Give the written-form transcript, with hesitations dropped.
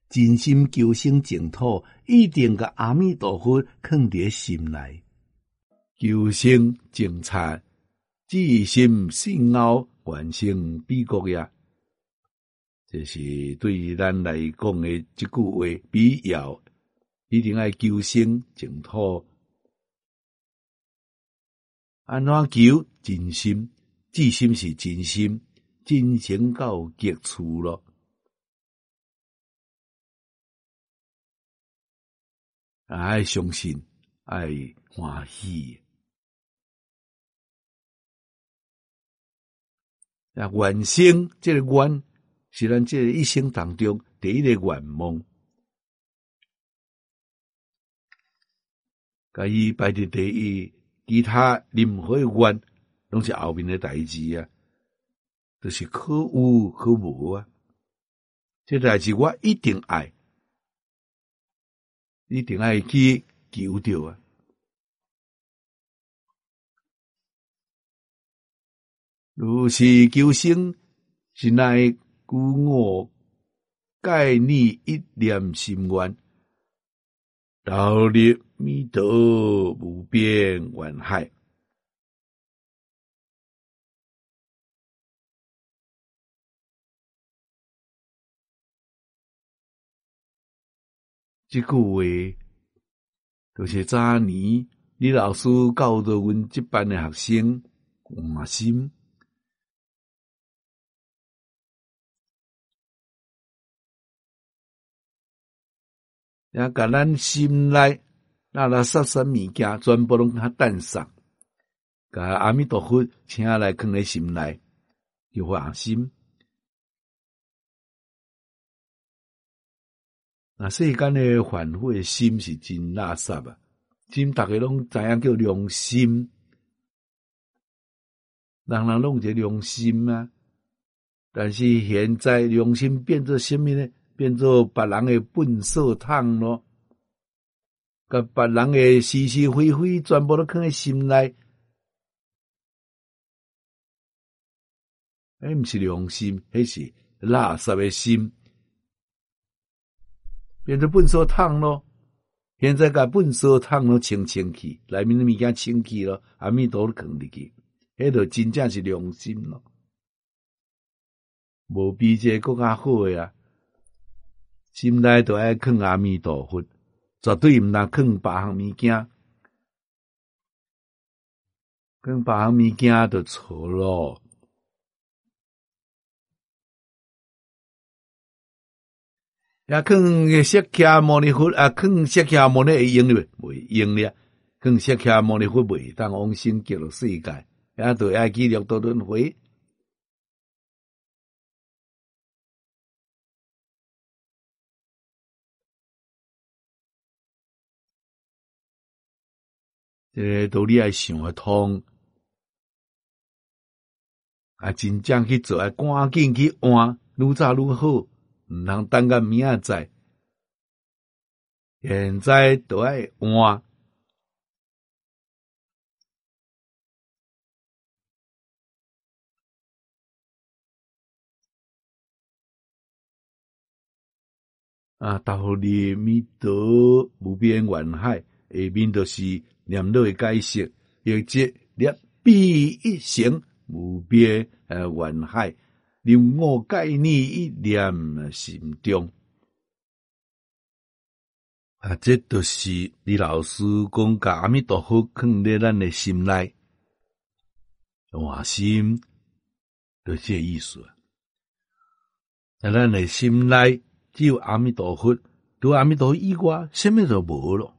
真心求生净土，一定甲阿弥陀佛藏伫心内。求生净财，至心信后，完成彼国也。这是对咱来讲的一句话，必要一定要求生净土。安怎求？真心，至心是真心，真诚到极处咯。爱相信，爱欢喜。愿成这个愿，是咱这个一生当中第一个愿望。甲伊排伫第一，其他任何的愿，拢是后面的代志啊，就是可有可无啊。这代志我一定爱，一定爱去求着啊。如是求生，是乃故我盖你一念心愿，导入弥陀无边愿海。这句话就是早年李老师教导阮这班的学生换心。也甲咱心内垃垃圾圾物件全部拢甲淡送，甲阿弥陀佛请来放在心内，就放心。世间的烦恼的心是真垃圾啊！心大家拢知影叫良心，人人拢有一个良心啊。但是现在良心变做什么呢？变做别人的粪扫桶咯，甲别人的是是非非全部都放在心内，迄毋是良心，迄是垃圾的心，变做粪扫桶咯。现在甲粪扫桶咯清去，内面的物件清去咯，阿弥陀佛放入去，迄就真正是良心咯。无比这更较好诶啊！心内都爱放阿弥陀佛，绝对毋通放别项物件，放别项物件就错咯。也放释迦牟尼佛啊，放释迦牟尼会用了袂用了，放释迦牟尼佛袂当往生极乐世界，也就爱去六道轮回。这个道理爱想得通，啊，真正去做，赶紧去换，愈早愈好，毋通等到明仔载。现在都爱换。导入弥陀无边愿海，下面就是念叨的解释，亦即列必一成无边愿海，令我概念一念心中。这就是李老师讲甲阿弥陀佛放在咱的心内，换心就这意思。在咱的心内只有阿弥陀佛，除阿弥陀佛以外，什么都无咯。